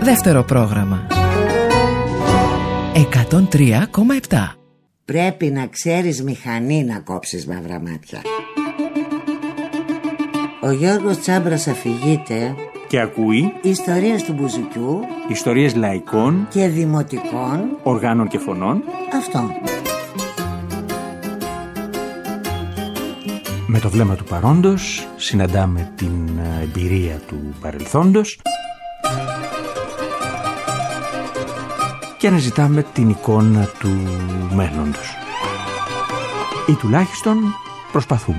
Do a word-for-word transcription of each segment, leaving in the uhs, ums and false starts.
Δεύτερο πρόγραμμα εκατόν τρία κόμμα επτά. Πρέπει να ξέρεις μηχανή να κόψεις μαύρα μάτια. Ο Γιώργος Τσάμπρας αφηγείται και ακούει ιστορίες του μπουζουκιού, ιστορίες λαϊκών και δημοτικών οργάνων και φωνών. Αυτό. Με το βλέμμα του παρόντος συναντάμε την εμπειρία του παρελθόντος και αναζητάμε την εικόνα του μέλλοντος. Ή τουλάχιστον προσπαθούμε.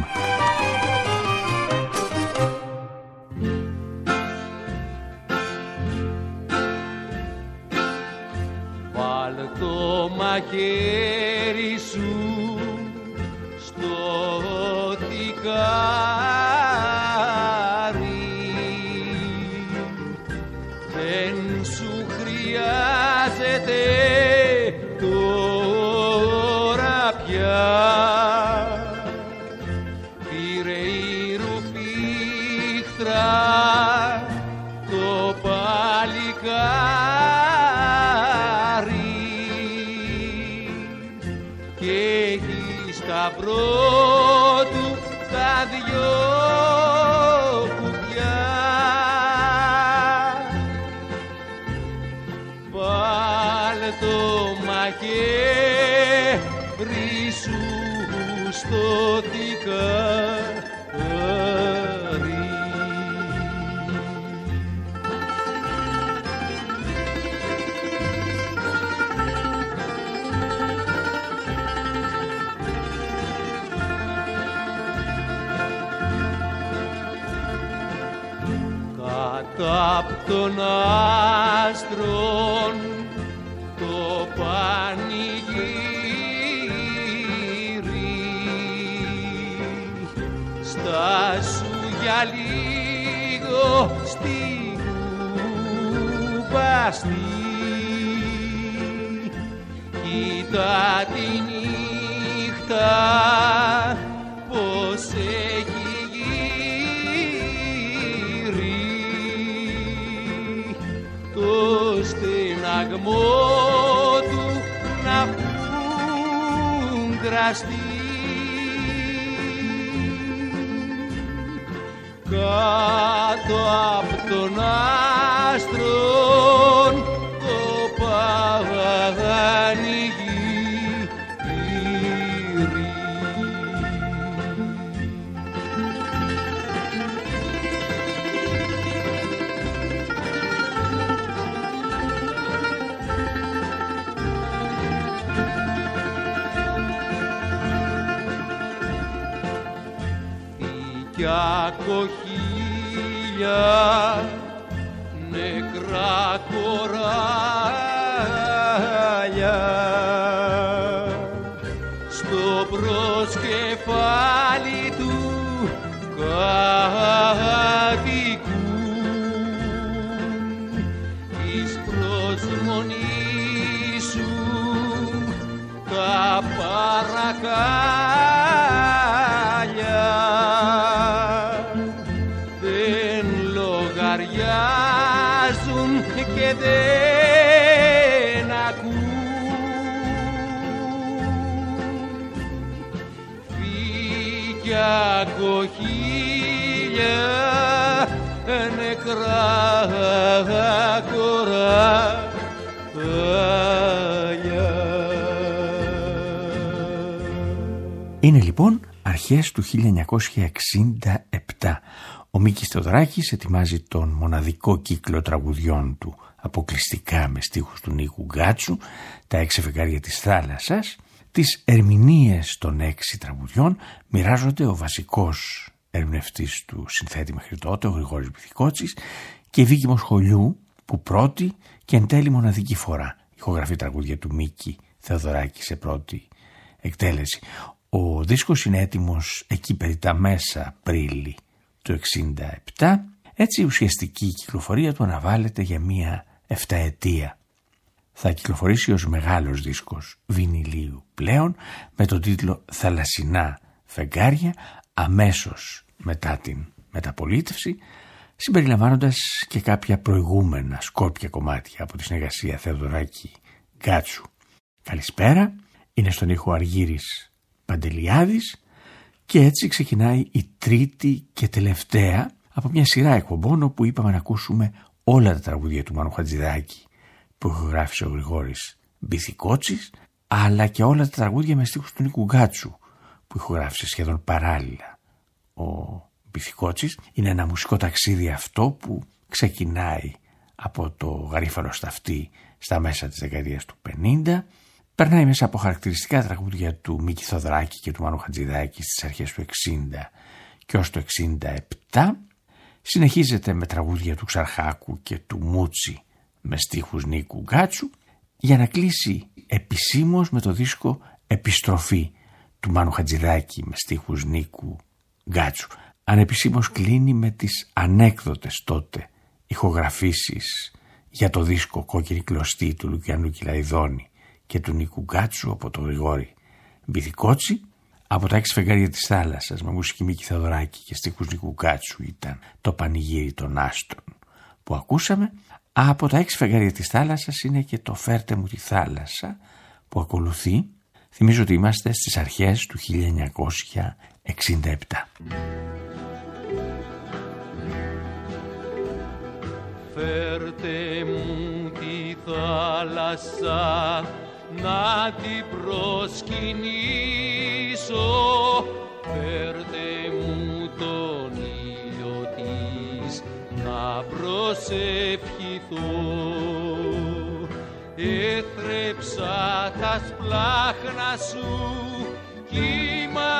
Βάλε το μαχαίρι σου στο τικάρι, δεν σου χρειάζεται τώρα πια. Πήρε η ρουφίχτρα το παλικάρι και έχει σταυρό του τα δυο κουπιά. Βάλε το μαχαίρι σου στο τικάρι. Κάτω απ' των άστρων το πανηγύρι, στάσου για λίγο στη κουπαστή, κοίτα τη νύχτα πως έχει γύρει, το στεναγμό του να φουγκραστεί. Κάτω απ' των άστρων το πανηγύρι. Για κοχύλια νεκρά κοράλια στο προσκεφάλι του κατοικούν, της προσμονής σου τα παρακάλια και δεν ακούν. Φύγια κοχύλια νεκρά κοράλια. Είναι λοιπόν αρχές του χίλια εννιακόσια εξήντα επτά. Ο Μίκης Θεοδωράκης ετοιμάζει τον μοναδικό κύκλο τραγουδιών του, αποκλειστικά με στίχους του Νίκου Γκάτσου, τα έξι φεγγάρια της θάλασσας. Τις ερμηνείες των έξι τραγουδιών μοιράζονται ο βασικός ερμηνευτής του συνθέτη μέχρι τότε, ο Γρηγόρης Μπιθικότσης, και η Βίκη Μοσχολιού, που πρώτη και εν τέλει μοναδική φορά ηχογραφεί τραγούδια του Μίκη Θεοδωράκη σε πρώτη εκτέλεση. Ο δίσκος είναι έτοιμος εκεί περί τα μέσα Απρίλη του εξήντα επτά. Έτσι η ουσιαστική κυκλοφορία του αναβάλλεται για μία εφταετία. Θα κυκλοφορήσει ως μεγάλος δίσκος βινιλίου πλέον με τον τίτλο «Θαλασσινά φεγγάρια» αμέσως μετά την μεταπολίτευση, συμπεριλαμβάνοντας και κάποια προηγούμενα σκόρπια κομμάτια από τη συνεργασία Θεοδωράκη Γκάτσου. Καλησπέρα, είναι στον ήχο Αργύρης Παντελιάδης και έτσι ξεκινάει η τρίτη και τελευταία από μια σειρά εκπομπών όπου είπαμε να ακούσουμε όλα τα τραγούδια του Μάνου Χατζηδάκη που ηχογράφησε ο Γρηγόρης Μπιθικότσης, αλλά και όλα τα τραγούδια με στίχους του Νίκου Γκάτσου που ηχογράφησε σχεδόν παράλληλα ο Μπιθικότσης. Είναι ένα μουσικό ταξίδι αυτό που ξεκινάει από το Γαρίφαλο Σταυτί στα μέσα της δεκαετίας του πενήντα, περνάει μέσα από χαρακτηριστικά τραγούδια του Μίκη Θοδωράκη και του Μάνου Χατζηδάκη στις αρχές του εξήντα και ως το εξήντα επτά, συνεχίζεται με τραγούδια του Ξαρχάκου και του Μούτσι με στίχους Νίκου Γκάτσου, για να κλείσει επισήμως με το δίσκο Επιστροφή του Μάνου Χατζηδάκη με στίχους Νίκου Γκάτσου. Ανεπισήμως κλείνει με τις ανέκδοτες τότε ηχογραφήσεις για το δίσκο Κόκκινη Κλωστή του Λουκιανού Κυλαϊδόνη και του Νίκου Γκάτσου από τον Γρηγόρη Μπιθικότσι. Από τα έξι φεγγάρια της θάλασσας με μουσική Μίκη Θεοδωράκη και στίχους Νίκου Γκάτσου ήταν το Πανηγύρι των Άστων που ακούσαμε. Από τα έξι φεγγάρια της θάλασσας είναι και το Φέρτε μου τη θάλασσα που ακολουθεί. Θυμίζω ότι είμαστε στις αρχές του χίλια εννιακόσια εξήντα επτά. Φέρτε μου τη θάλασσα να την προσκυνήσω, φέρτε μου τον ήλιο της να προσευχηθώ. Έθρεψα τα σπλάχνα σου κύμα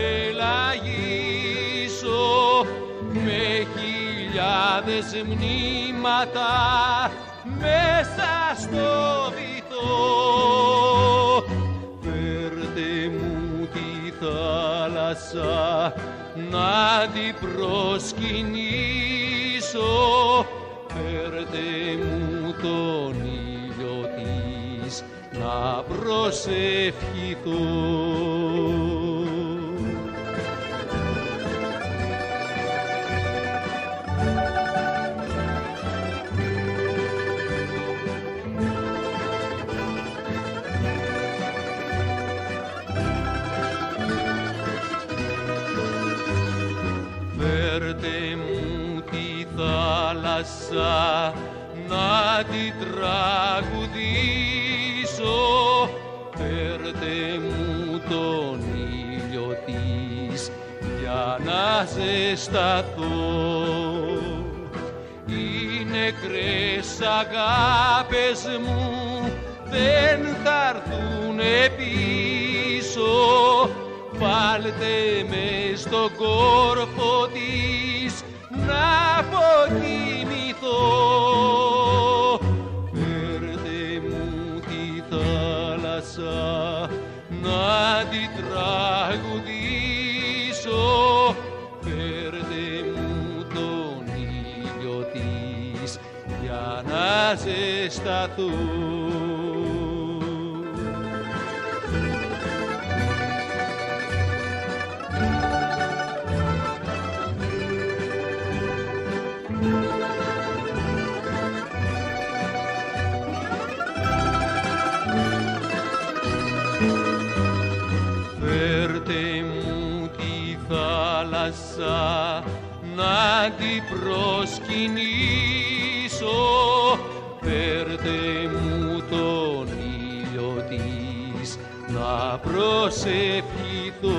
πελαγίσω, με χιλιάδες μνήματα μέσα στο βυθό. Φέρτε μου τη θάλασσα να την προσκυνήσω, φέρτε μου τον ήλιο της να προσευχηθώ. Φέρτε μου τη θάλασσα να την τραγουδήσω, φέρτε μου τον ήλιο της για να ζεσταθώ. Οι νεκρές αγάπες μου δεν θα έρθουνε πίσω, βάλτε με στον κόρφο της να αποκοιμηθώ. Φέρτε μου τη θάλασσα να την τραγουδήσω, φέρτε μου τον ήλιο της για να ζεσταθώ. Να την προσκυνήσω, φέρτε μου τον ήλιο της να προσευχηθώ.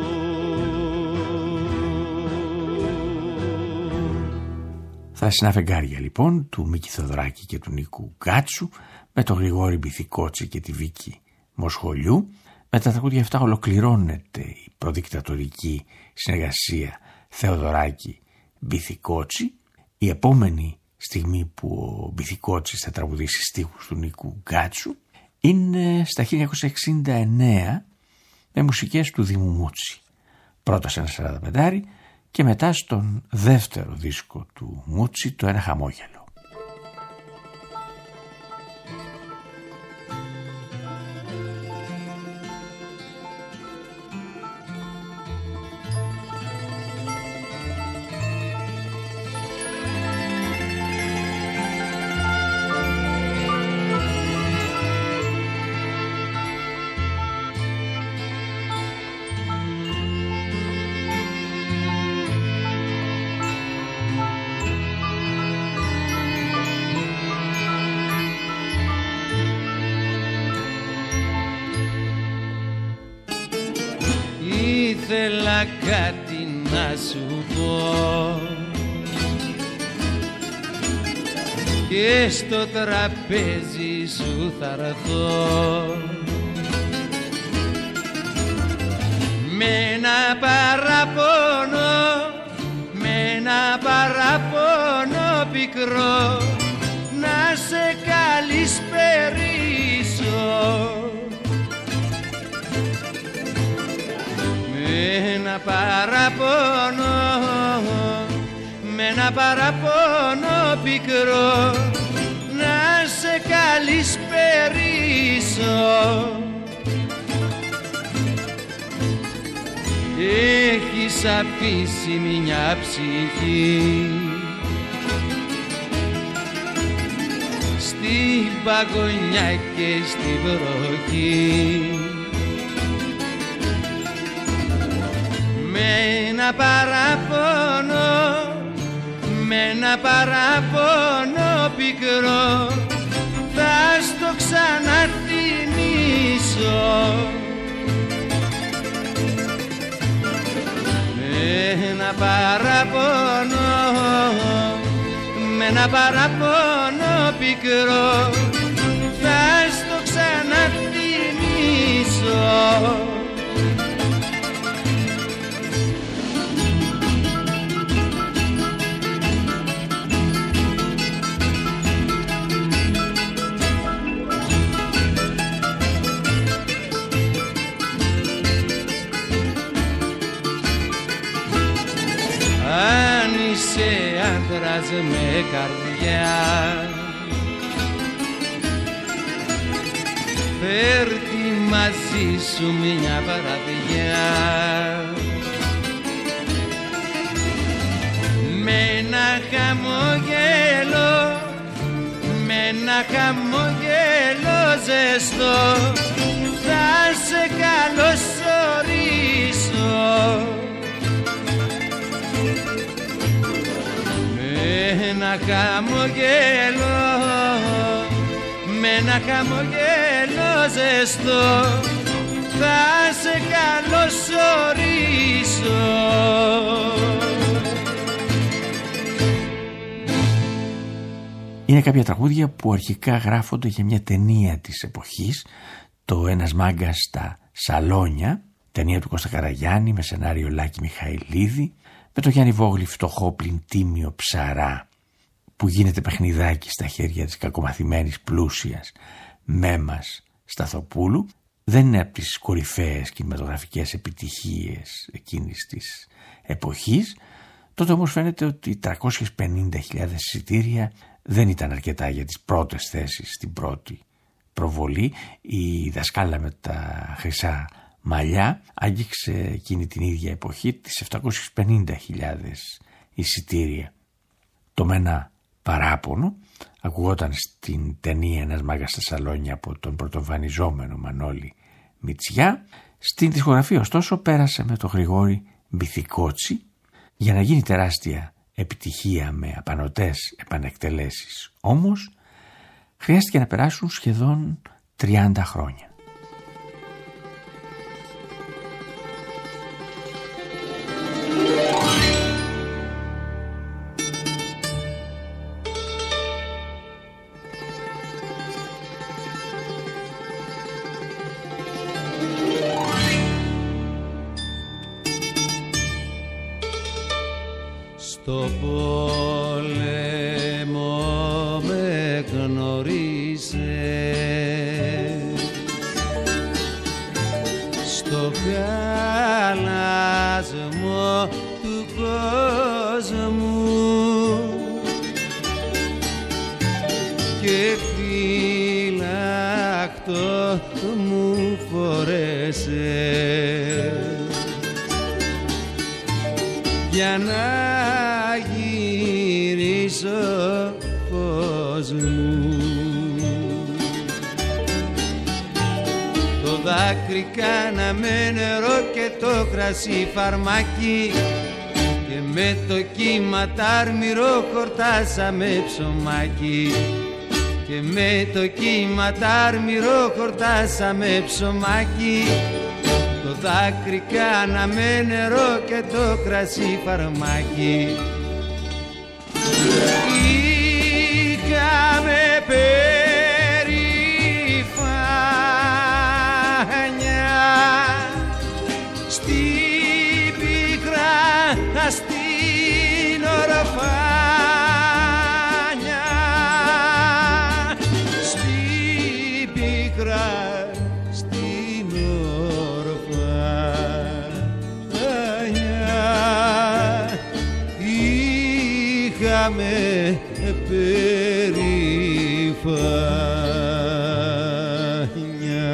Θάσινα φεγγάρια λοιπόν του Μίκη Θοδωράκη και του Νίκου Γκάτσου με τον Γρηγόρη Μπιθικότση και τη Βίκη Μοσχολιού. Με τα τραγούδια αυτά ολοκληρώνεται η προδικτατορική συνεργασία Θεοδωράκη Μπιθικότση. Η επόμενη στιγμή που ο Μπιθικότσης θα τραγουδήσει στίχους του Νίκου Γκάτσου είναι στα χίλια εννιακόσια εξήντα εννέα με μουσικές του Δήμου Μούτσι. Πρώτα σε ένα σαρανταπεντάρι και μετά στον δεύτερο δίσκο του Μούτσι, το Ένα χαμόγελο. κάτι να σου πω και στο τραπέζι σου θα έρθω με ένα παραπονό, με ένα παραπονό πικρό να σε καλησπερίσω, με ένα παραπονό, με ένα παραπονό πικρό να σε καλησπερίσω. Έχεις αφήσει μια ψυχή στην παγωνιά και στην βροχή, με ένα παραπονό, με ένα παραπονό πικρό θα στο ξαναθυμίσω, με ένα παραπονό, με ένα παραπονό πικρό θα στο ξαναθυμίσω. Αν είσαι άντρας με καρδιά, φέρ' μαζί σου μια βραδιά, με ένα χαμογέλο, με ένα χαμογέλο ζεστό θα σε καλωσορίσω, με ένα χαμογέλο, με ένα χαμογέλο ζεστό θα σε καλωσορίσω. Είναι κάποια τραγούδια που αρχικά γράφονται για μια ταινία της εποχής, το «Ένας μάγκας στα σαλόνια», ταινία του Κώστα Καραγιάννη με σενάριο Λάκη Μιχαηλίδη, με το Γιάννη Βόγλη φτωχό πλην τίμιο ψαρά που γίνεται παιχνιδάκι στα χέρια της κακομαθημένης πλούσιας Μέμας Σταθοπούλου. Δεν είναι από τις κορυφαίες κινηματογραφικές επιτυχίες εκείνης της εποχής. Τότε όμως φαίνεται ότι τριακόσιες πενήντα χιλιάδες εισιτήρια δεν ήταν αρκετά για τις πρώτες θέσεις στην πρώτη προβολή. Η δασκάλα με τα χρυσά μαλλιά άγγιξε εκείνη την ίδια εποχή τις επτακόσιες πενήντα χιλιάδες εισιτήρια. Το «Μένα παράπονο» ακουγόταν στην ταινία «Ένας μάγκας στα σαλόνια» από τον πρωτοεμφανιζόμενο Μανώλη Μητσιά. Στην δισκογραφία ωστόσο πέρασε με τον Γρηγόρη Μπιθικότσι για να γίνει τεράστια επιτυχία με απανωτές επανεκτελέσεις. Όμως χρειάστηκε να περάσουν σχεδόν τριάντα χρόνια. Στο πόλεμο με γνώρισε, στο χαλασμό του κόσμου και φυλακτό μου φορέσε για να γυρίσω φως μου. Το δάκρυ κάναμε νερό και το κρασί φαρμάκι και με το κύμα τάρμυρο χορτάσαμε ψωμάκι και με το κύμα τάρμυρο χορτάσαμε ψωμάκι. Το το δάκρυ κάναμε νερό και το κρασί φαρμάκι. Είχαμε περηφάνια στην πίκρα, στην ορφάνια, στην πίκρα, στην ορφάνια. Είχαμε περηφάνια.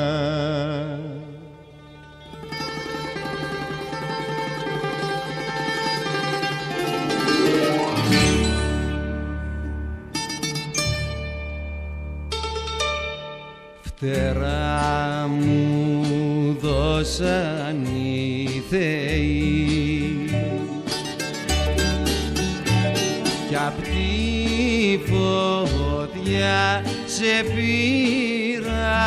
Φτερά μου δώσαν οι θεοί κι απ' τη φωτιά σε πήρα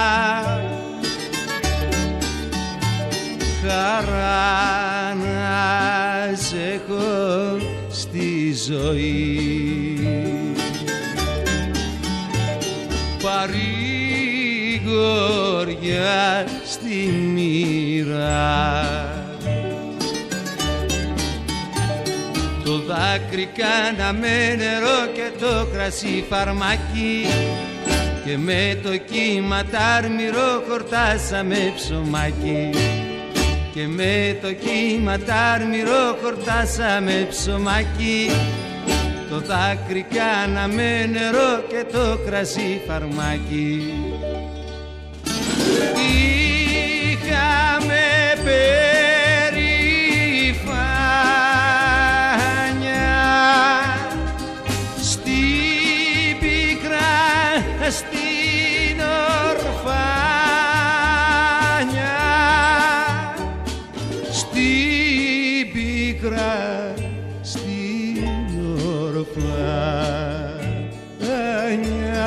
χαρά να σε έχω στη ζωή. Παρηγοριά στη μοίρα, το δάκρυ κάναμε νερό και το κρασί φαρμάκι και με το κύμα τάρμυρο χορτάσαμε ψωμάκι. Και με το κύμα τάρμυρο χορτάσαμε ψωμάκι. Το δάκρυ κάναμε νερό και το κρασί φαρμάκι. Είχαμε περηφάνια στην πίκρα, στην ορφάνια, στην πίκρα, στην ορφάνια.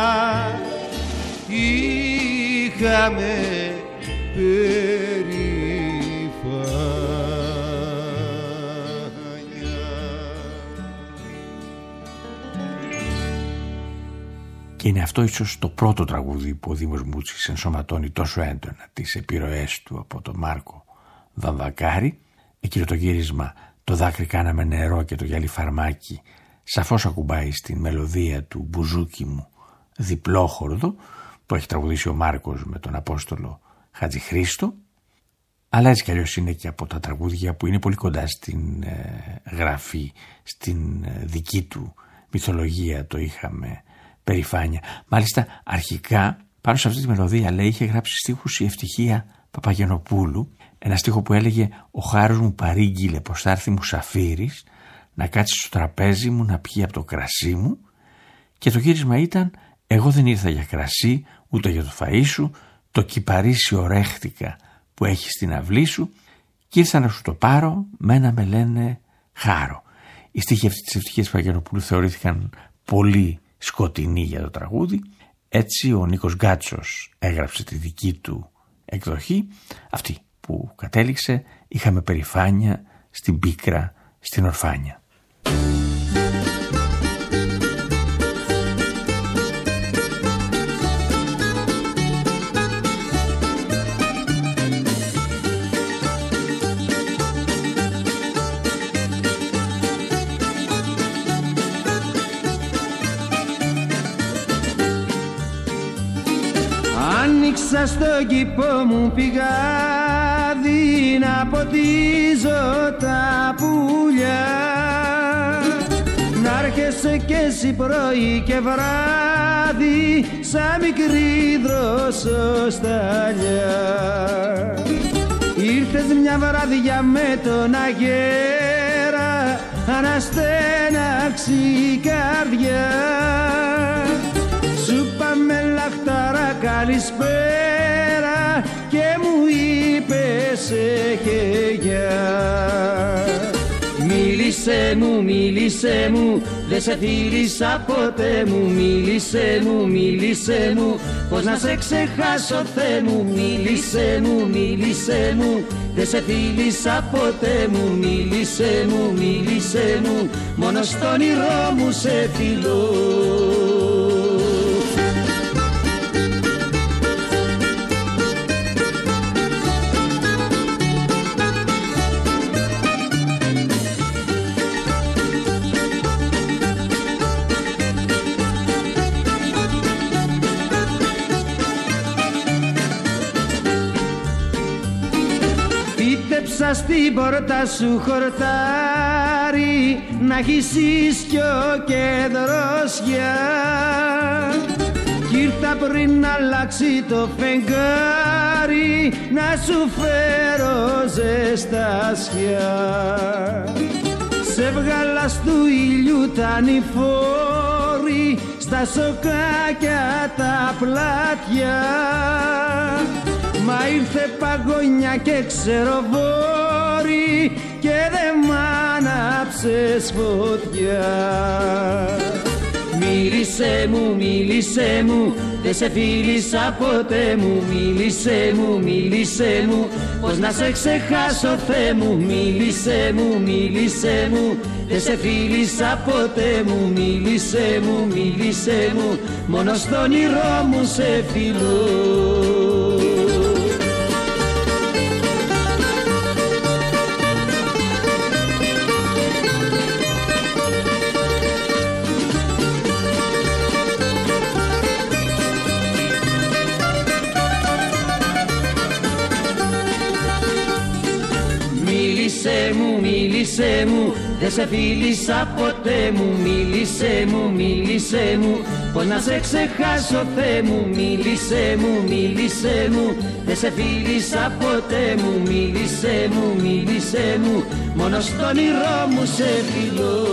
Είχαμε Και είναι αυτό ίσως το πρώτο τραγούδι που ο Δήμος Μούτσης ενσωματώνει τόσο έντονα τις επιρροές του από τον Μάρκο Βαμβακάρη. Εκείνο το γύρισμα «Το δάκρυ κάναμε νερό και το γυαλί φαρμάκι» σαφώς ακουμπάει στην μελωδία του «Μπουζούκι μου» διπλόχορδο που έχει τραγουδήσει ο Μάρκος με τον Απόστολο Χατζηχρήστο. Αλλά έτσι κι αλλιώς είναι και από τα τραγούδια που είναι πολύ κοντά στην ε, γραφή, στην ε, δική του μυθολογία το είχαμε περηφάνια. Μάλιστα αρχικά πάνω σε αυτή τη μελωδία λέει είχε γράψει στίχους η Ευτυχία Παπαγενοπούλου, ένα στίχο που έλεγε «Ο χάρος μου παρήγγειλε πως θα έρθει μουσαφίρης να κάτσει στο τραπέζι μου να πιει από το κρασί μου», και το γύρισμα ήταν «Εγώ δεν ήρθα για κρασί ούτε για το φαΐ σου, το κυπαρίσι ορέχτηκα που έχει στην αυλή σου και ήρθα να σου το πάρω, μένα με λένε χάρο». Οι στίχοι αυτοί της Ευτυχίας Παπαγενοπούλου θεωρήθηκαν πολύ σκοτεινοί για το τραγούδι. Έτσι ο Νίκος Γκάτσος έγραψε τη δική του εκδοχή, αυτή που κατέληξε «Είχαμε περηφάνια στην πίκρα, στην ορφάνια». Άνοιξα στον κήπο μου πηγάδι να ποτίζω τα πουλιά, να έρχεσαι κι εσύ πρωί και βράδυ σαν μικρή δροσοσταλιά. Ήρθες μια βράδια με τον αγέρα, αναστέναξει η καρδιά. Σου πάμε λαχτάρα καλησπέρα και μου είπες έχε γεια. Μίλησέ μου, μίλησέ μου, δεν σε φίλησα ποτέ μου. Μίλησέ μου, μίλησέ μου, πως να σε ξεχάσω Θεέ μου. Μίλησέ μου, μίλησέ μου, δεν σε φίλησα ποτέ μου. Μίλησέ μου, μίλησέ μου, μόνο στον όνειρό μου σε φιλώ. Φύτεψα στην πόρτα σου χορτάρι, να έχεις ίσκιο και δροσιά. Κι ήρθα πριν να αλλάξει το φεγγάρι, να σου φέρω ζεστασιά. Σε βγάλα στου ήλιου τα νηφόρη, στα σοκάκια τα πλάτια. Μα ήρθε παγωνιά και ξεροβόρη και δε μ' άναψες φωτιά. Μίλησέ μου, μίλησέ μου, δεν σε φίλησα ποτέ μου. Μίλησέ μου, μίλησέ μου, πως να σε ξεχάσω Θεέ μου. Μίλησέ μου, μίλησέ μου, δεν σε φίλησα ποτέ μου. Μίλησέ μου, μίλησέ μου, μόνο στον όνειρό μου σε φιλώ. Μίλησέ μου, μίλησέ μου, δεν σε φίλησα ποτέ μου. Μίλησέ μου, μίλησέ μου, πως να σε ξεχάσω Θεέ μου. Μίλησέ μου, μίλησέ μου, δεν σε φίλησα ποτέ μου. Μίλησέ μου, μίλησέ μου, μόνο στον όνειρό μου σε φιλώ.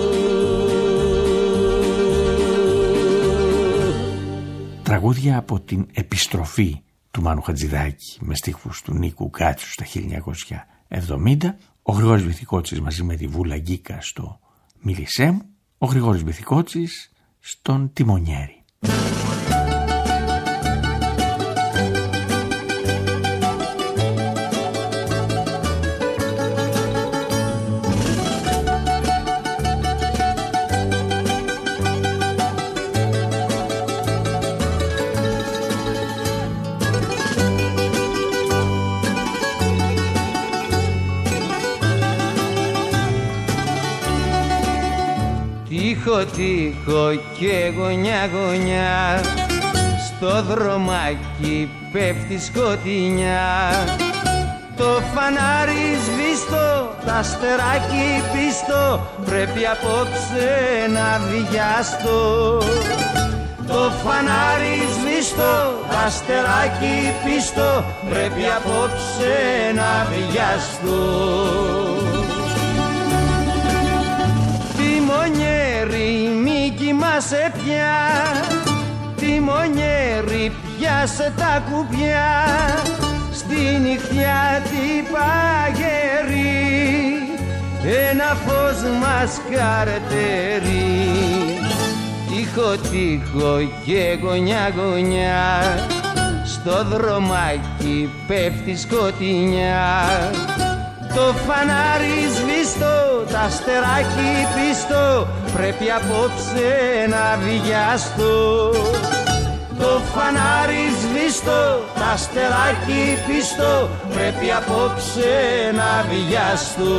Τραγούδια από την επιστροφή του Μάνου Χατζηδάκη με στίχους του Νίκου Κάτσου στα χίλια εννιακόσια εβδομήντα, ο Γρηγόρης Βυθικότσης μαζί με τη Βούλα Γκίκα στο Μίλησέ μου, ο Γρηγόρης Βυθικότσης στον Τιμονιέρη. Τείχο, τείχο και γωνιά, γωνιά, στο δρομάκι πέφτει σκοτεινιά. Το φανάρι σβήστο, τα αστεράκι πίστο, πρέπει απόψε να βιαστώ. Το φανάρι σβήστο, τα αστεράκι πίστο, πρέπει απόψε να βιαστώ. Τιμονιέρη, μη κοιμάσαι πια, τιμονιέρη, πιάσε τα κουπιά, στη νυχτιά την παγερή, ένα φως μας καρτερεί. Τείχο, τείχο και γωνιά, γωνιά, στο δρομάκι πέφτει σκοτεινιά. Το φανάρι σβήστο, τα αστεράκι πίστο, πρέπει απόψε να βιαστώ. Το φανάρι σβήστο, τα αστεράκι πίστο, πρέπει απόψε να βιαστώ.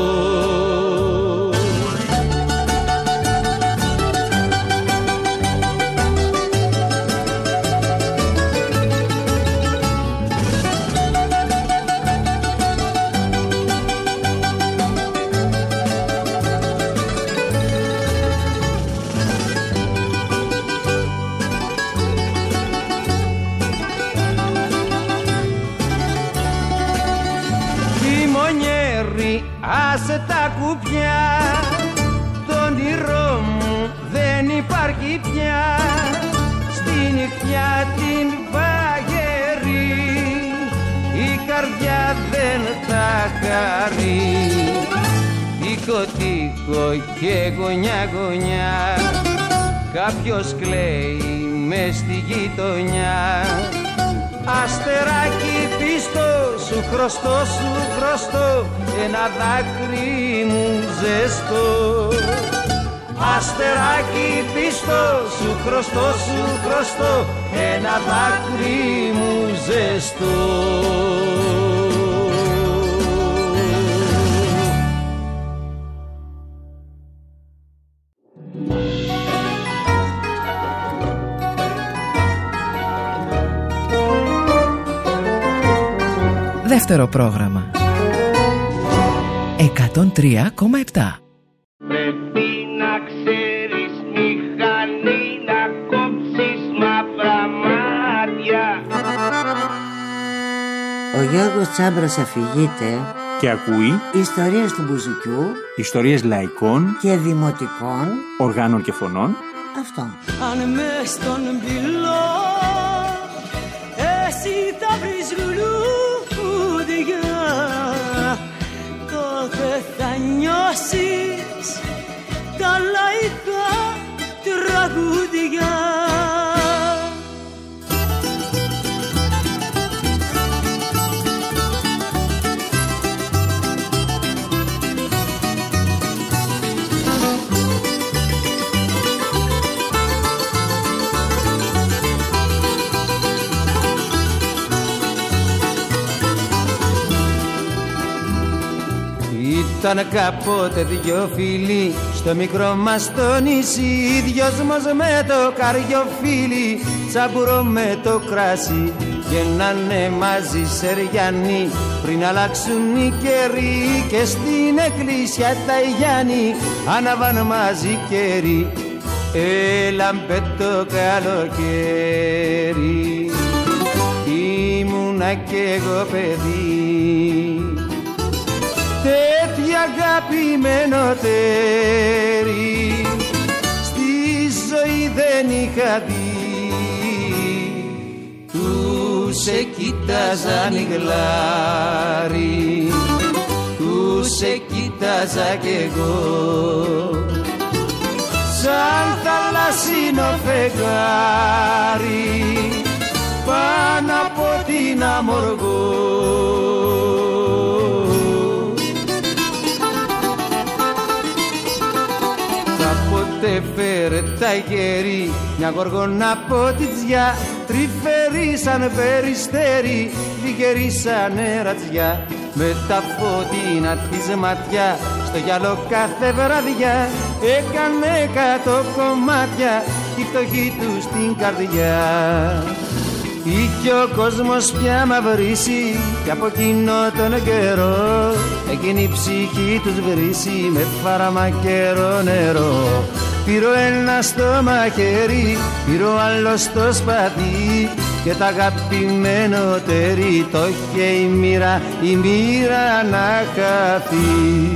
Άσε τα κουπιά, το όνειρό μου δεν υπάρχει πια, στη νυχτιά την παγερή, η καρδιά δεν θα χαρεί. τείχο τείχο και γωνιά γωνιά, κάποιος κλαίει μες στη γειτονιά. Αστεράκι πίστο, σου χρωστώ, σου χρωστώ, ένα δάκρυ μου ζεστό. Αστεράκι πίστο, σου χρωστώ, σου χρωστώ, ένα δάκρυ μου ζεστό. Δεύτερο πρόγραμμα εκατόν τρία κόμμα επτά. Πρέπει να ξέρεις μηχανή, να κόψεις μαύρα μάτια. Ο Γιώργος Τσάμπρας αφηγείται Και ακούει ιστορίες του μπουζουκιού ιστορίες λαϊκών και δημοτικών οργάνων και φωνών. Αυτό. Αν μες στον πυλό εσύ θα βρεις λουλούδια, τότε θα νιώσεις τα λαϊκά τραγούδια. Ήταν κάποτε δυο φίλοι στο μικρό μας το νησί, δυος μας με το καριοφίλι, τσαμπουρό με το κράσι, γεννάνε μαζί σεριάνοι πριν αλλάξουν οι καιροί, και στην εκκλησιά τα Γιάννη ανάβαν μαζί καιροί. Έλαμπε το καλοκαίρι, ήμουνα κι εγώ παιδί, τέτοια αγαπημένο τέρι στη ζωή δεν είχα δει. Του σε κοίταζαν οι γλάροι, του σε κοίταζα κι εγώ, σαν θαλασσινό φεγγάρι πάνω από την Αμοργό. Κάποτε φέρε τα γέρι μια γοργόνα ποτιτζιά, τρυφερή σαν περιστέρι, λιγερή σαν ρατζιά, με τα φωτεινά της ματιά στο γυαλό κάθε βραδιά έκανε κάτω κομμάτια τη φτωχή του στην καρδιά. Είχε ο κόσμος πια μαυρίσει κι από εκείνο τον καιρό εκείνη η ψυχή τους βρίσει με φαρμακερό νερό. Πήρε ο ένας στο μαχαίρι, πήρε ο άλλος στο σπαθί, και τα αγαπημένο τέρι το είχε η μοίρα, η μοίρα να χαθεί.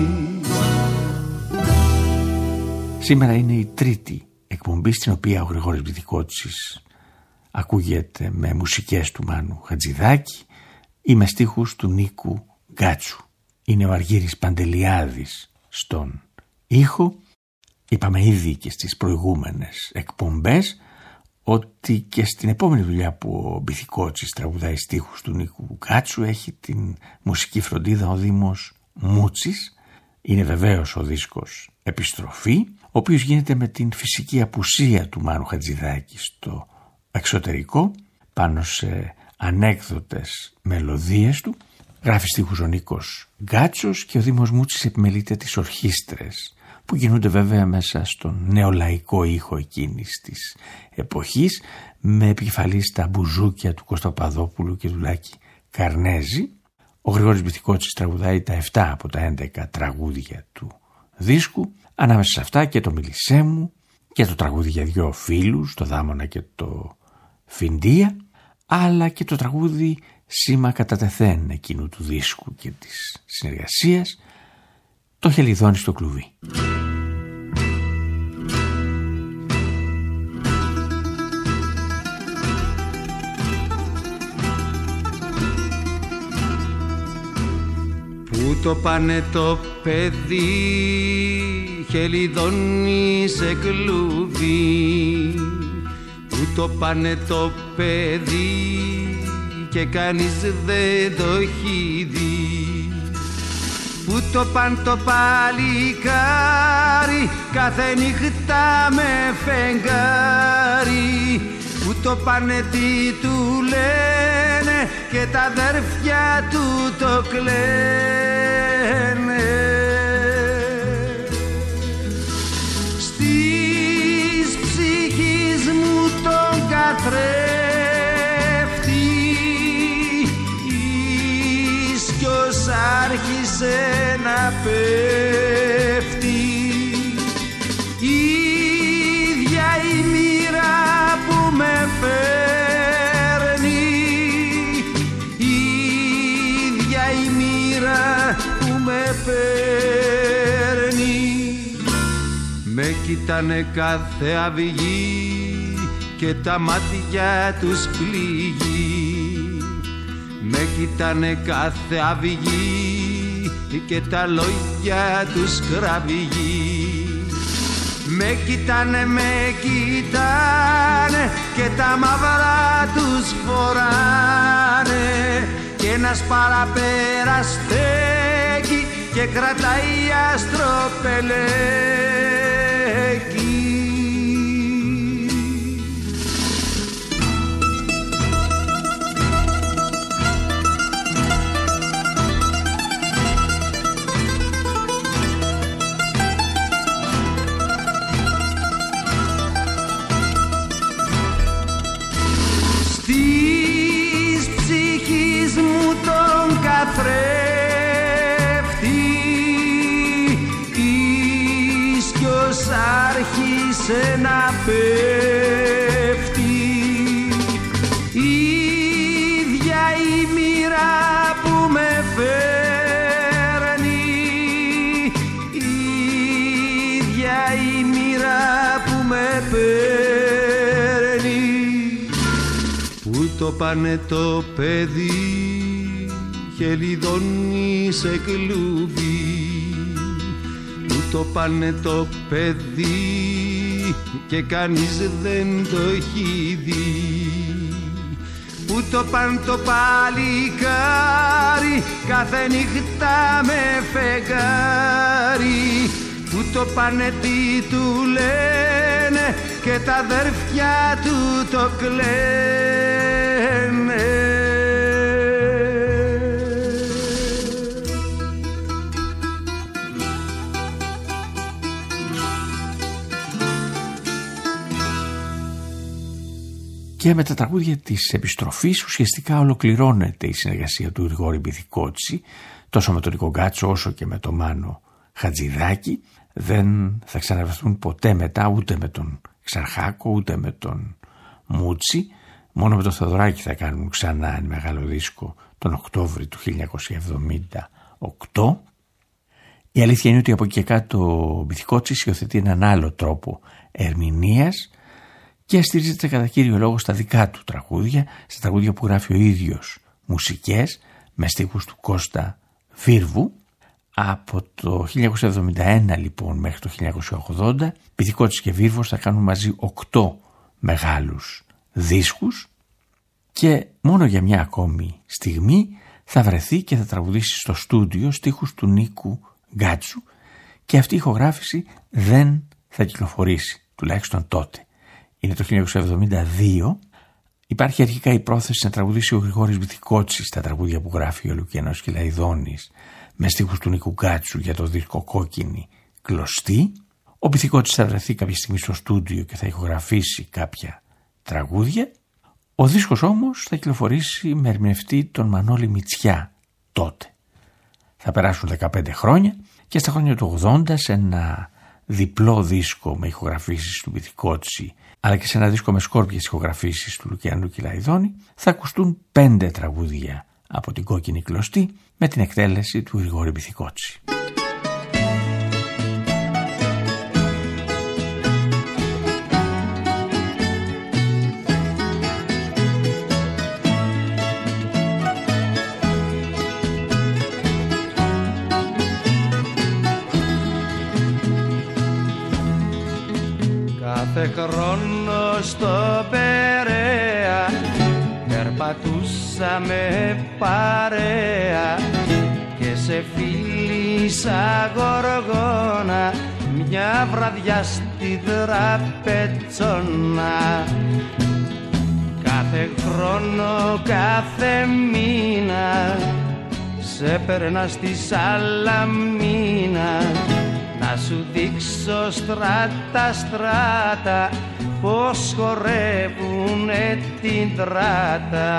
Σήμερα είναι η τρίτη εκπομπή στην οποία ο Γρηγόρης Βιτικότσης ακούγεται με μουσικές του Μάνου Χατζηδάκη ή με στίχους του Νίκου Γκάτσου. Είναι ο Αργύρης Παντελιάδης στον ήχο. Είπαμε ήδη και στις προηγούμενες εκπομπές ότι και στην επόμενη δουλειά που ο Βιτικότσης τραγουδάει στίχους του Νίκου Γκάτσου έχει την μουσική φροντίδα ο Δήμος Μούτσης. Είναι βεβαίως ο δίσκος Επιστροφή, ο οποίος γίνεται με την φυσική απουσία του Μάνου Χατζηδάκη στο εξωτερικό, πάνω σε ανέκδοτες μελωδίες του. Γράφει στίχους ο Νίκος Γκάτσος και ο Δήμος Μούτσης επιμελείται τις ορχήστρες που κινούνται βέβαια μέσα στον νεολαϊκό ήχο εκείνης της εποχής, με επικεφαλής τα μπουζούκια του Κώστα Παπαδόπουλου και του Λάκη Καρνέζη. Ο Γρηγόρης Βιτικότσης τραγουδάει τα επτά από τα έντεκα τραγούδια του δίσκου, ανάμεσα σε αυτά και το Μίλησέ μου και το τραγούδι για δυο φίλους, το Δάμονα και το Φιντία, αλλά και το τραγούδι Σήμα κατά τεθέν εκείνου του δίσκου και της συνεργασίας, το Χελιδόνι στο κλουβί. Που το πάνε το παιδί, χελιδόνι σε κλουβί. Πού το πάνε το παιδί και κανείς δεν το έχει δει. Πού το πάνε το παλικάρι κάθε νύχτα με φεγγάρι. Πού το πάνε τι του λένε και τα αδέρφια του το κλαίνε. Στις ψυχής μου τον καθρέφτη ίσκιος άρχισε να πέφτει. Ίδια η μοίρα που με φέρνει, ίδια η μοίρα που με παίρνει. Με κοιτάνε κάθε αυγή και τα μάτια τους πληγεί. Με κοιτάνε κάθε αυγή και τα λόγια τους κραυγεί. Με κοιτάνε, με κοιτάνε και τα μαύρα τους φοράνε. Και ένας παραπέρα στέκει και κρατάει αστροπελέκι. Της ψυχής μου τον καθρέφτη ίσκιος άρχισε να πέφτει. Ίδια η μοίρα που με φέρνει, ίδια η μοίρα που με παίρνει. Πού το πάνε το παιδί, χελιδόνι σε κλουβί. Πού το πάνε το παιδί και κανείς δεν το έχει δει. Πού το πάνε το παλικάρι κάθε νύχτα με φεγγάρι. Πού το πάνε τι του λένε και τα αδέρφια του το κλαίνε. Και με τα τραγούδια της επιστροφής ουσιαστικά ολοκληρώνεται η συνεργασία του Γρηγόρη Μπιθικότση, τόσο με τον Νίκο Γκάτσο όσο και με τον Μάνο Χατζηδάκη. Δεν θα ξαναβρεθούν ποτέ μετά ούτε με τον Ξαρχάκο ούτε με τον Μούτσι. Μόνο με τον Θεοδωράκη θα κάνουν ξανά ένα μεγάλο δίσκο τον Οκτώβρη του χίλια εννιακόσια εβδομήντα οκτώ. Η αλήθεια είναι ότι από εκεί και κάτω ο Μπιθικότσης υιοθετεί έναν άλλο τρόπο ερμηνείας και στηρίζεται κατά κύριο λόγο στα δικά του τραγούδια, στα τραγούδια που γράφει ο ίδιος μουσικές με στίχους του Κώστα Βίρβου. Από το χίλια εννιακόσια εβδομήντα ένα λοιπόν μέχρι το χίλια εννιακόσια ογδόντα Μπιθικότσης και Βίρβος θα κάνουν μαζί οκτώ μεγάλους δίσκους και μόνο για μια ακόμη στιγμή θα βρεθεί και θα τραγουδήσει στο στούντιο στίχους του Νίκου Γκάτσου και αυτή η ηχογράφηση δεν θα κυκλοφορήσει, τουλάχιστον τότε. Είναι το χίλια εννιακόσια εβδομήντα δύο. Υπάρχει αρχικά η πρόθεση να τραγουδήσει ο Γρηγόρης Μπιθικότσης τα τραγούδια που γράφει ο Λουκιανός Κυλαϊδόνης με στίχους του Νίκου Γκάτσου για το δίσκο Κόκκινη Κλωστή. Ο Μπιθικότσης θα βρεθεί κάποια στιγμή στο στούντιο και θα ηχογραφήσει κάποια τραγούδια. Ο δίσκος όμως θα κυκλοφορήσει με ερμηνευτή τον Μανώλη Μητσιά τότε. Θα περάσουν δεκαπέντε χρόνια και στα χρόνια του ογδόντα σε ένα διπλό δίσκο με ηχογραφήσεις του Μπιθικότση αλλά και σε ένα δίσκο με σκόρπιες ηχογραφήσεις του Λουκιανού Κυλαϊδόνη θα ακουστούν πέντε τραγούδια από την Κόκκινη Κλωστή με την εκτέλεση του Γρηγόρη Μπιθικότση. Κάθε χρόνο στο Περαία περπατούσαμε παρέα και σε φίλησα γοργόνα μια βραδιά στη Δραπετσόνα. Κάθε χρόνο, κάθε μήνα σε περνά στη Σαλαμίνα να σου δείξω στράτα στράτα πως χορεύουνε την τράτα.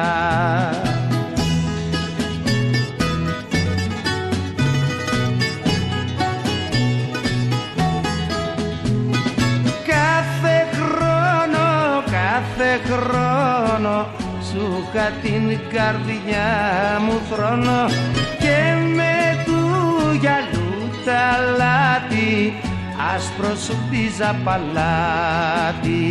Κάθε χρόνο, κάθε χρόνο σου είχα την καρδιά μου θρόνο και με του γυαλού τα λάτι άσπρο σου χτίζα παλάτι.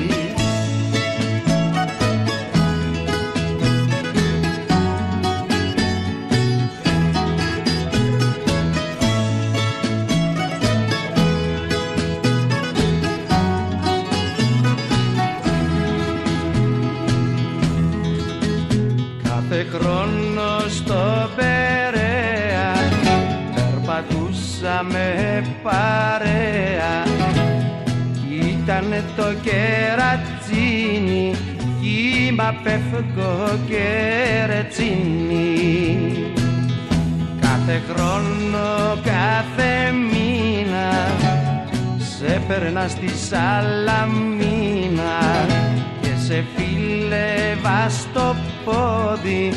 Κάθε χρόνο στο Περαία περπατούσαμε παρέα. Ήτανε το κερατσίνι, κύμα πεύκο και ρετσίνι. Κάθε χρόνο, κάθε μήνα σε περνά στη Σαλαμίνα και σε φίλευα στο πόδι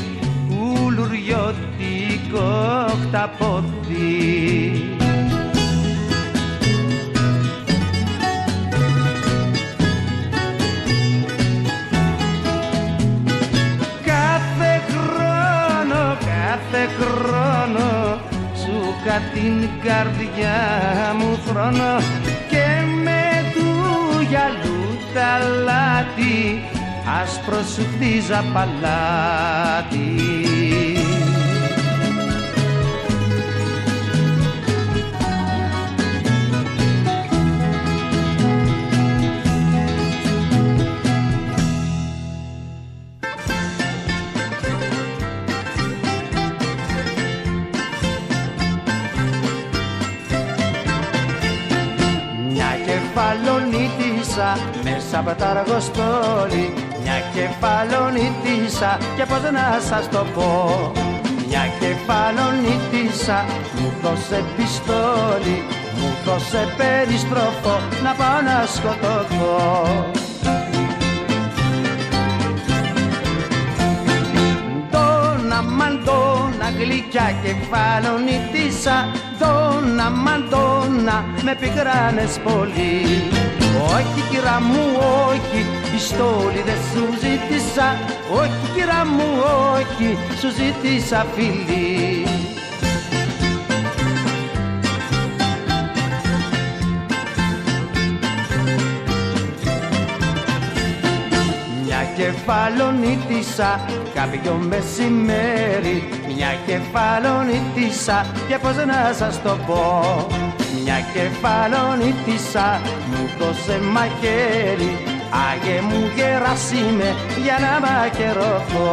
ουλουριώτικο χταπόδι. Κάθε χρόνο, κάθε χρόνο σου είχα την καρδιά μου θρόνο και με του γυαλού τα λάτι άσπρο σου χτίζα παλάτι. Μια κεφαλονίτισσα μέσα από τα αργοστόλη, μια κεφαλονίτισσα και πώς να σας το πω. Μια κεφαλονίτισσα μου δώσε πιστόλι, μου δώσε περιστροφό να πάω να σκοτωθώ. Ντόνα μαντόνα γλυκιά κεφαλονίτισσα, ντόνα μαντόνα με πικράνες πολύ. Όχι κυρά μου όχι, πιστόλι δεν σου ζήτησα, όχι κυρά μου όχι, σου ζήτησα φιλί. Μια κεφαλονίτισσα κάποιο μεσημέρι, μια κεφαλονίτισσα και πώς να σας το πω. Μια κεφαλονίτισσα μου δώσε μαχαίρι, άγε μου γεράσιμε για να μαχαιρωθώ.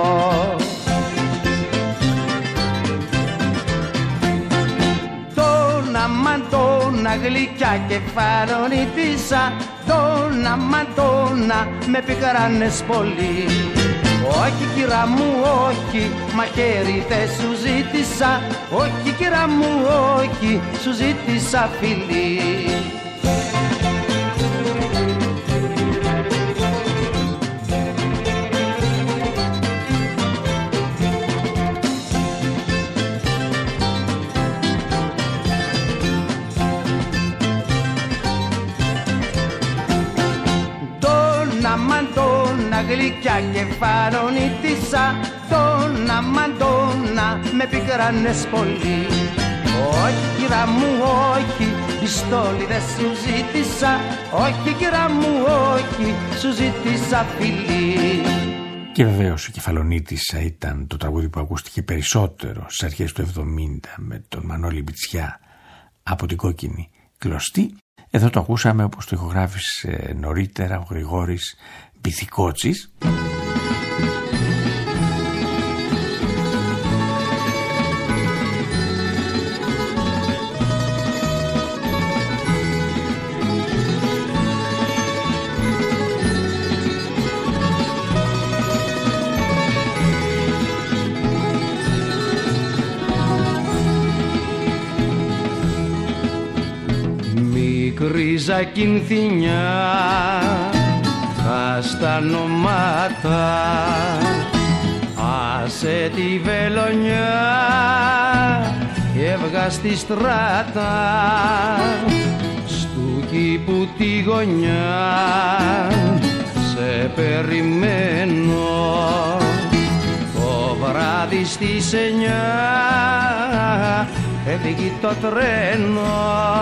Ντόνα μαντόνα γλυκιά κεφαλονίτισσα, ντόνα μαντόνα με πικράνες πολύ. Όχι κυρά μου όχι, μαχαίρι δεν σου ζήτησα, όχι κυρά μου όχι, σου ζήτησα φιλί. Μαντόνα γλυκιά κεφαλονίτισσα, ντόνα μαντόνα με πικράνες πολύ. Όχι κυρά μου όχι, πιστόλι δεν σου ζήτησα, όχι κυρά μου όχι, σου ζήτησα φιλί. Και βεβαίως η Κεφαλονίτισσα ήταν το τραγούδι που ακούστηκε περισσότερο στις αρχές του εβδομήντα με τον Μανώλη Μπιτσιά από την Κόκκινη Κλωστή. Εδώ το ακούσαμε όπως το ηχογράφησε νωρίτερα ο Γρηγόρης Μπιθικότσης. Κρίζα κινθινιά στα νομάτα, άσε τη βελονιά και έβγα στη στράτα, στου κήπου τη γωνιά σε περιμένω, το βράδυ στις εννιά έφυγε το τρένο.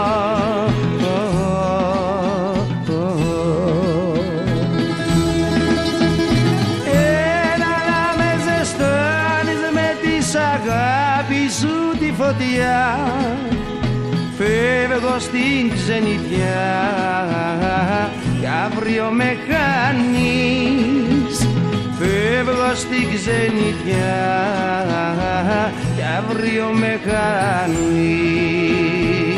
Έλα να με ζεστάνεις με της αγάπης σου τη φωτιά, φεύγω στην ξενιτιά κι αύριο με χάνεις. Φεύγω στην ξενιτιά κι αύριο με χάνεις.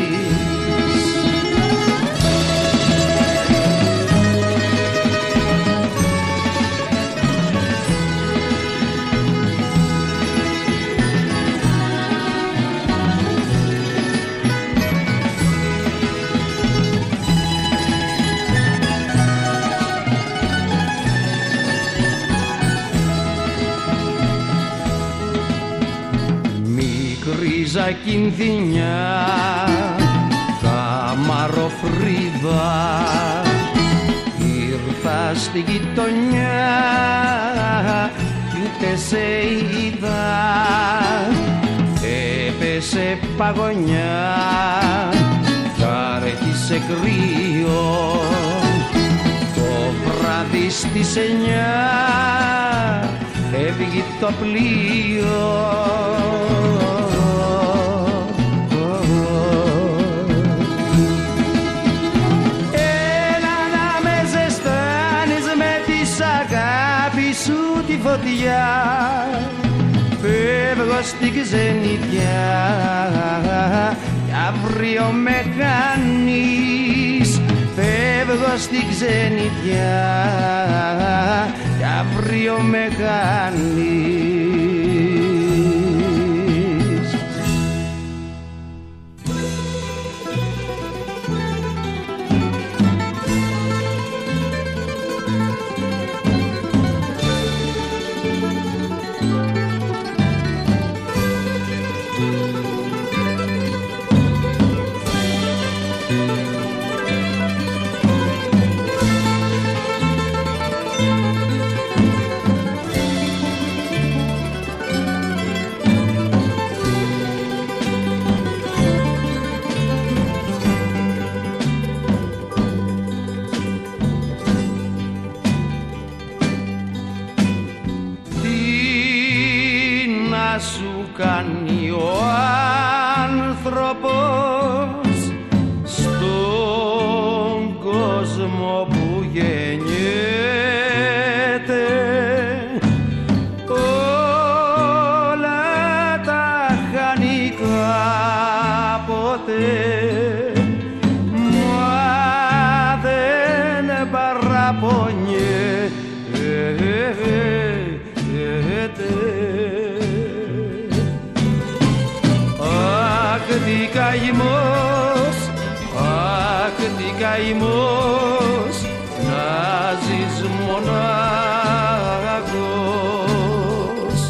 Κρίζα κινθινιά, καμαροφρίδα, ήρθα στη γειτονιά κι ούτε σε είδα, έπεσε παγωνιά κι άρχισε κρύο, το βράδυ στις εννιά έφυγε το πλοίο. Σου τη φωτιά, φεύγω στην ξενιτιά κι αύριο με χάνεις. Φεύγω στην ξενιτιά κι αύριο με χάνεις. Κάνει ο άνθρωπος στον κόσμο που γεννιέται, όλα τα χάνει κάποτε, μα δεν παραπονιέται. Τι καημός, αχ τι καημός, να ζεις μονάχος.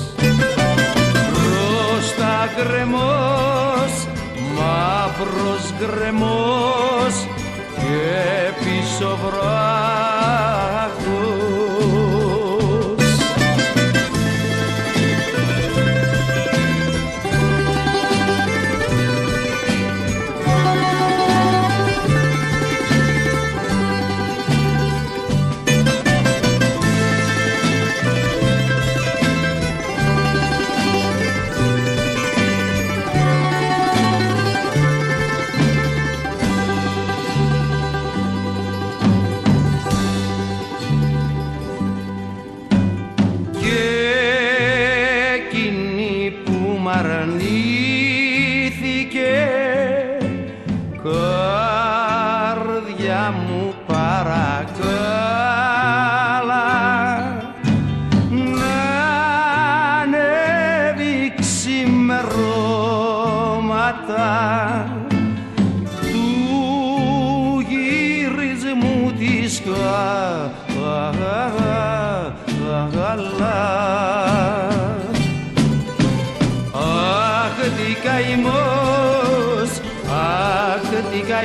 Μπροστά γκρεμός, μαύρος γκρεμός και πίσω βράχος.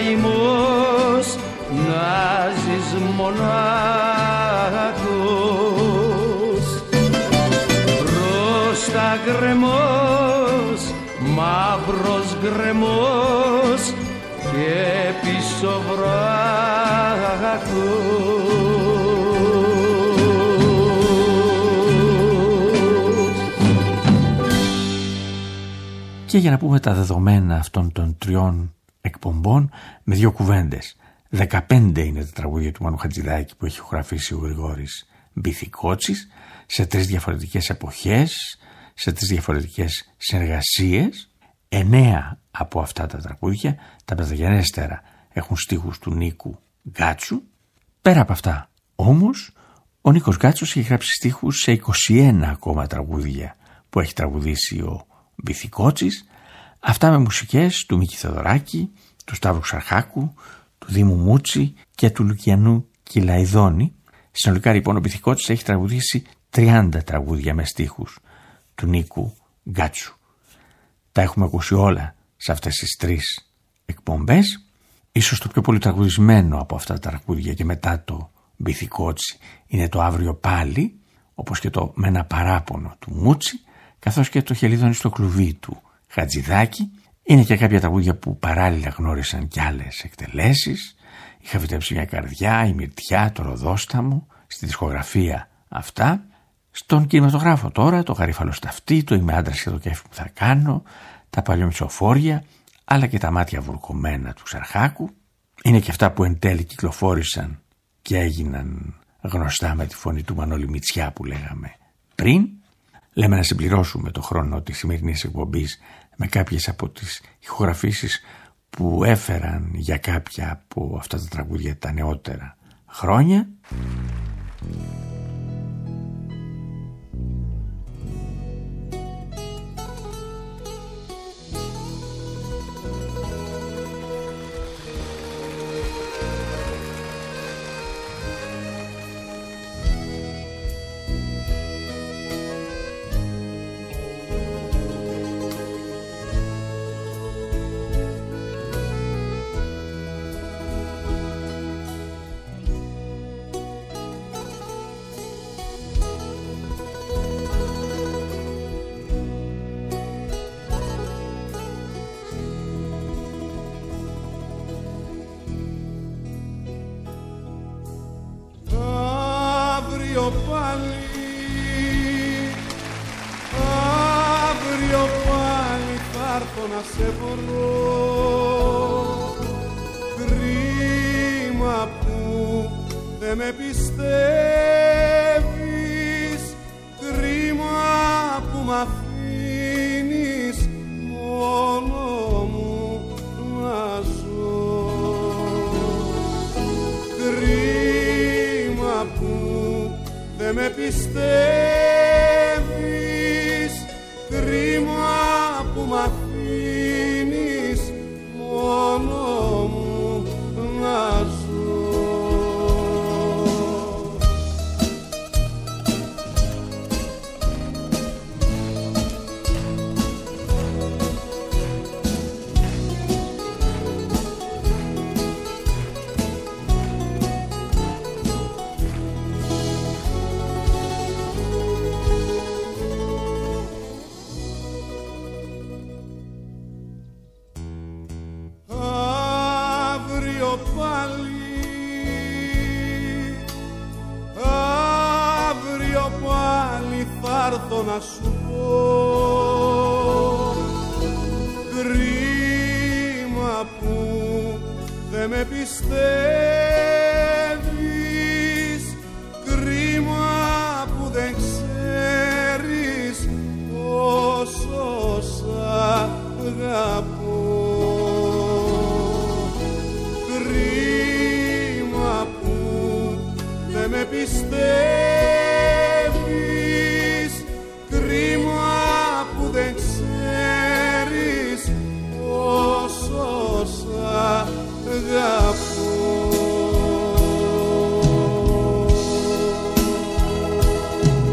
καημός να ζεις μονάχος. Μπροστά γκρεμός, μαύρος γκρεμός και πίσω βράχος. Και για να πούμε τα δεδομένα αυτών των τριών εκπομπών με δύο κουβέντες. δεκαπέντε είναι τα τραγούδια του Μάνου Χατζηδάκη που έχει ηχογραφήσει ο Γρηγόρης Μπιθικότσης σε τρεις διαφορετικές εποχές, σε τρεις διαφορετικές συνεργασίες. Εννέα από αυτά τα τραγούδια, τα πρωτογενέστερα, έχουν στίχους του Νίκου Γκάτσου. Πέρα από αυτά όμως, ο Νίκος Γκάτσος έχει γράψει στίχους σε είκοσι ένα ακόμα τραγούδια που έχει τραγουδήσει ο Μπιθικότσης, αυτά με μουσικές του Μίκη Θεοδωράκη, του Σταύρου Ξαρχάκου, του Δήμου Μούτσι και του Λουκιανού Κυλαϊδόνη. Συνολικά λοιπόν ο Μπιθικότσης έχει τραγουδήσει τριάντα τραγούδια με στίχους του Νίκου Γκάτσου. Τα έχουμε ακούσει όλα σε αυτές τις τρεις εκπομπές. Ίσως το πιο πολύ τραγουδισμένο από αυτά τα τραγούδια και μετά το Μπιθικότσι είναι το Αύριο Πάλι, όπως και το Με ένα παράπονο του Μούτσι, καθώς και το Χελίδωνη στο κλουβί του Χατζηδάκη. Είναι και κάποια τραγούδια που παράλληλα γνώρισαν κι άλλες εκτελέσεις. Είχα φυτέψει μια καρδιά, η Μυρτιά, το Ροδόσταμο, στη δισκογραφία αυτά. Στον κινηματογράφο τώρα, το Γαρίφαλο Σταυτί, το Είμαι άντρας και το κέφι που θα κάνω, τα Παλιομητσοφόρια, αλλά και τα Μάτια βουρκωμένα του Ξαρχάκου. Είναι και αυτά που εν τέλει κυκλοφόρησαν και έγιναν γνωστά με τη φωνή του Μανώλη Μητσιά που λέγαμε πριν. Λέμε να συμπληρώσουμε το χρόνο της σημερινής εκπομπής με κάποιες από τις ηχογραφήσεις που έφεραν για κάποια από αυτά τα τραγούδια τα νεότερα χρόνια. Αύριο πάλι, αύριο πάλι θα έρθω να σε βρω. Κρίμα που δεν με πιστεύεις, κρίμα που μ' αφήνεις μόνο μου να ζω. Κρίμα που δεν με πιστεύεις, κρίμα που μ' αφήνεις μόνο μου να ζω. Να σου πω, κρίμα που δεν με πιστεύεις, κρίμα που δεν ξέρεις πόσο σ' αγαπώ. Κρίμα που δεν με πιστεύεις, κρίμα που δεν ξέρεις πόσο σ' αγαπώ.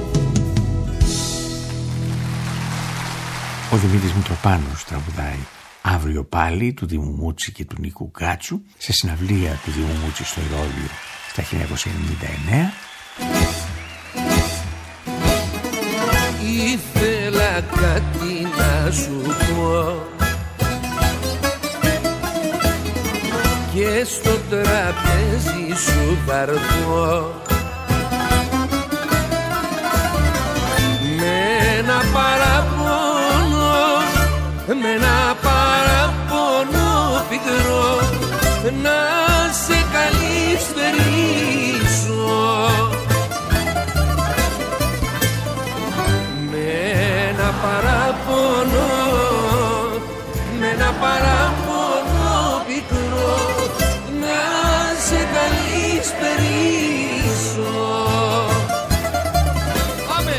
Ο Δημήτρης Μητροπάνος τραγουδάει Αύριο πάλι του Δήμου Μούτσι και του Νίκου Γκάτσου σε συναυλία του Δήμου Μούτσι στο Ηρώδειο στα χίλια εννιακόσια ενενήντα εννέα. Ήθελα κάτι να σου πω και στο τραπέζι σου θα έρθω με ένα παραπονό, με ένα παραπονό πικρό να σε καλησπερίσω. Παραπονό, με ένα παραπονό πικρό να σε καλησπερίσω. Πάμε!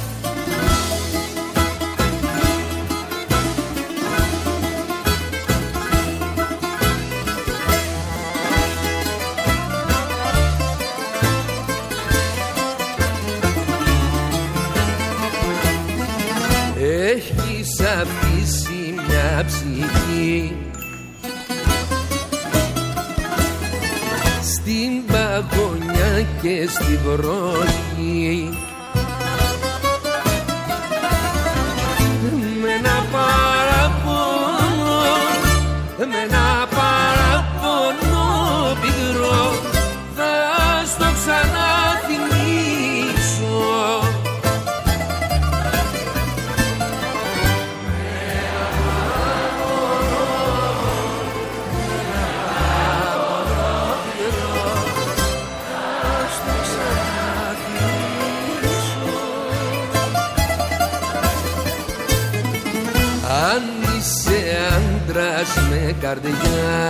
Έχεις αφήσει μια ψυχή στην παγωνιά και στη βροχή, με ένα παραπονό, με ένα παραπονό πικρό θα στο ξαναθυμίσω. Αν είσαι άντρας με καρδιά,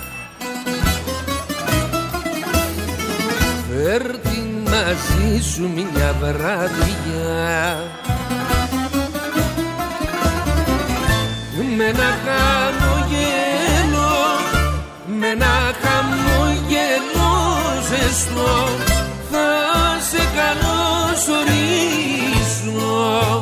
φέρ' την μαζί σου μια βραδιά, με ένα χαμογέλο, με ένα χαμογέλο ζεστό θα σε καλωσορίσω.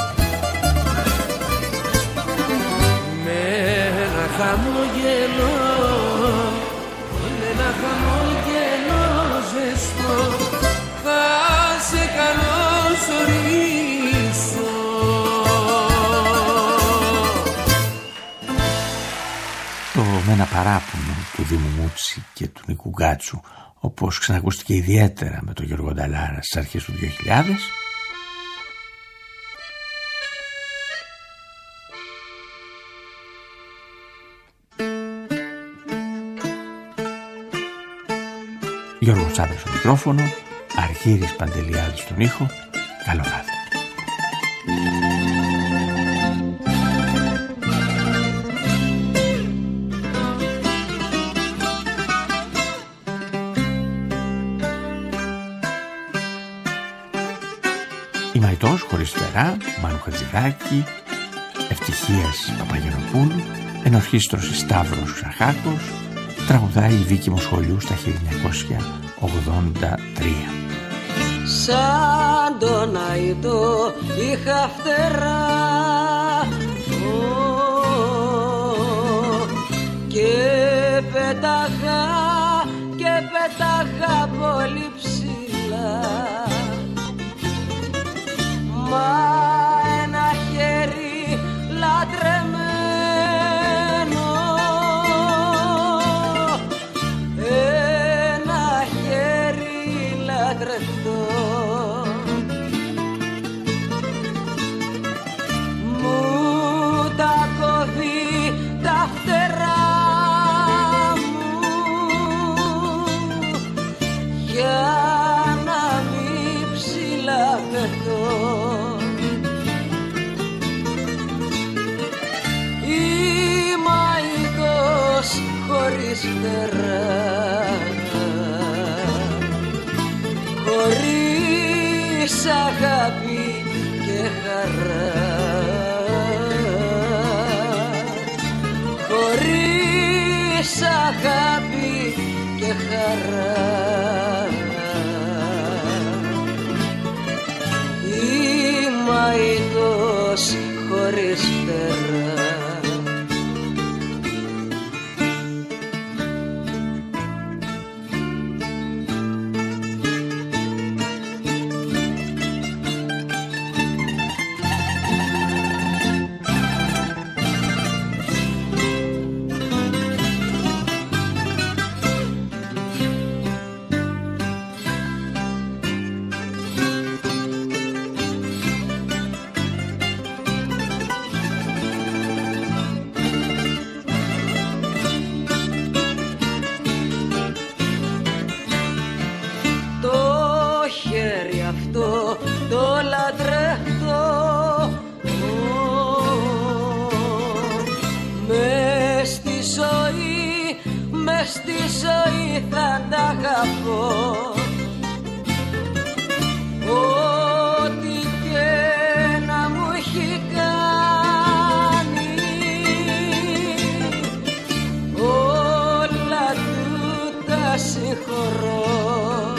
Χαμογελό, με ένα χαμογελό ζεστό θα σε καλωσορίσω. Το με ένα παράπονο του Δήμου Μούτσι και του Νίκου Γκάτσου, όπως ξανακούστηκε ιδιαίτερα με τον Γιώργο Νταλάρα στις αρχές του δύο χιλιάδες, Γιώργος Τσάπρας στο μικρόφωνο, Αργύρης Παντελιάδης στον ήχο. Καλό βράδυ. Η Μαϊτός χωρίς φτερά, Μάνου Χατζηδάκη, Ευτυχίας Παπαγενοπούλου, ενορχήστρωση Σταύρος Ξαχάκος, τραγουδάει η Βίκη Μοσχολιού στα χίλια εννιακόσια ογδόντα τρία. Σαν τον Αϊτό είχα φτερά και πέταγα και πέταγα πολύ ψηλά, μα ένα χέρι λατρεμένο, ένα χέρι λατρευτό μου τα κόβει τα φτερά μου για να μην ψηλαφεθώ. Χωρίς φτερά, χωρίς αγάπη και χαρά, χωρίς αγάπη και χαρά, η Μαϊτός χωρίς φτερά. χέρι αυτό το λατρευτό. Μες στη ζωή, μες στη ζωή θα τ' αγαπώ. Ό,τι και να μου έχει κάνει, όλα του τα συγχωρώ.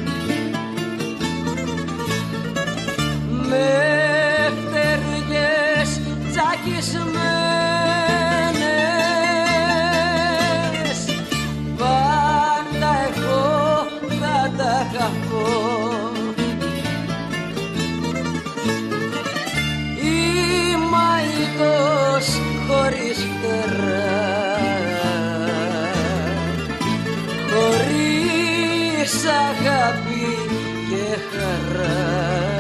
Με φτεριές τσακισμένες πάντα εγώ θα τα αγαπώ. Χωρίς φτερά, χωρίς αγάπη και χαρά,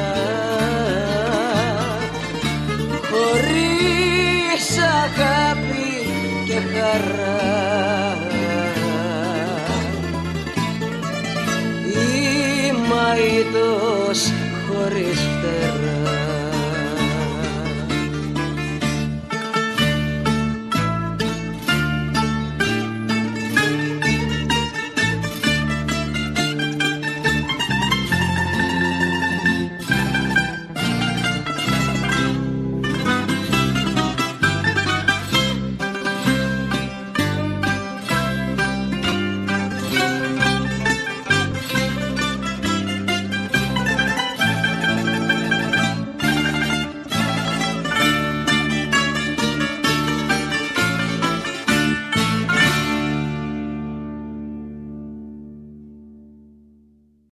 χωρίς αγάπη και χαρά. Είμαι αητός χωρίς φτερά.